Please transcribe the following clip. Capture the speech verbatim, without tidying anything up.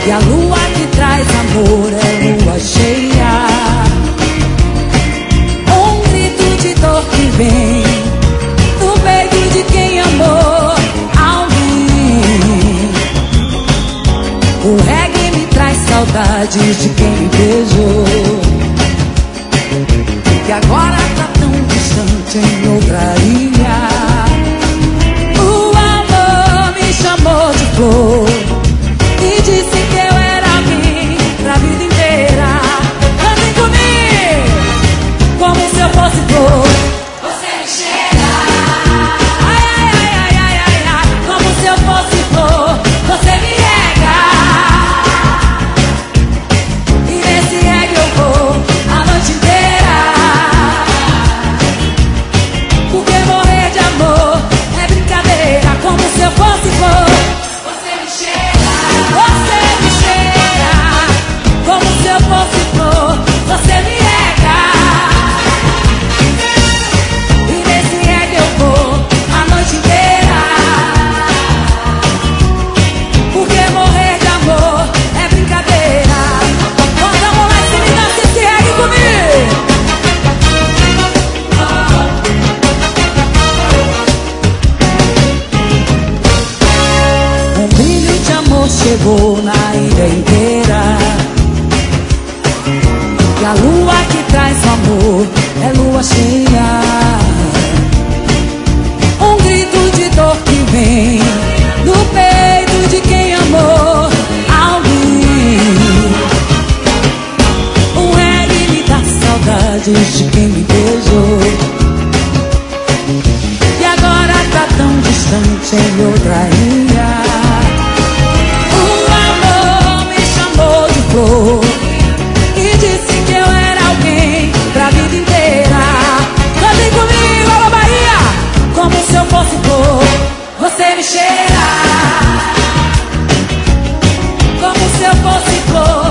E a lua que traz amor é lua cheia. Um grito de dor que vem do peito de quem amou alguém. O reggae me traz saudades de quem me beijou, que agora tá tão distante em outra ilha. O amor me chamou de flor e disse que eu era alguém pra vida inteira. Cantem comigo, como se eu fosse flor. Você me cheira, ai, ai, ai, ai, ai, ai, ai. Como se eu fosse flor, você me rega. E nesse rega eu vou a noite inteira, porque morrer de amor é brincadeira. Como se eu fosse flor. Você me cheira, você me cheira. Como se eu fosse flor, você me rega. E nesse rega eu vou a noite inteira, porque morrer de amor é brincadeira. Bota a mão lá em cima e dança esse reggae comigo. Um brilho de amor chegou na ilha inteira. E a lua que traz o amor é lua cheia. Um grito de dor que vem do peito de quem amou alguém. Um reggae me dá saudades de quem me beijou, e agora tá tão distante em outra ilha. O amor me chamou de flor e disse que eu era alguém pra vida inteira. Cantem comigo, alô Bahia! Como se eu fosse flor, você me cheira. Como se eu fosse flor,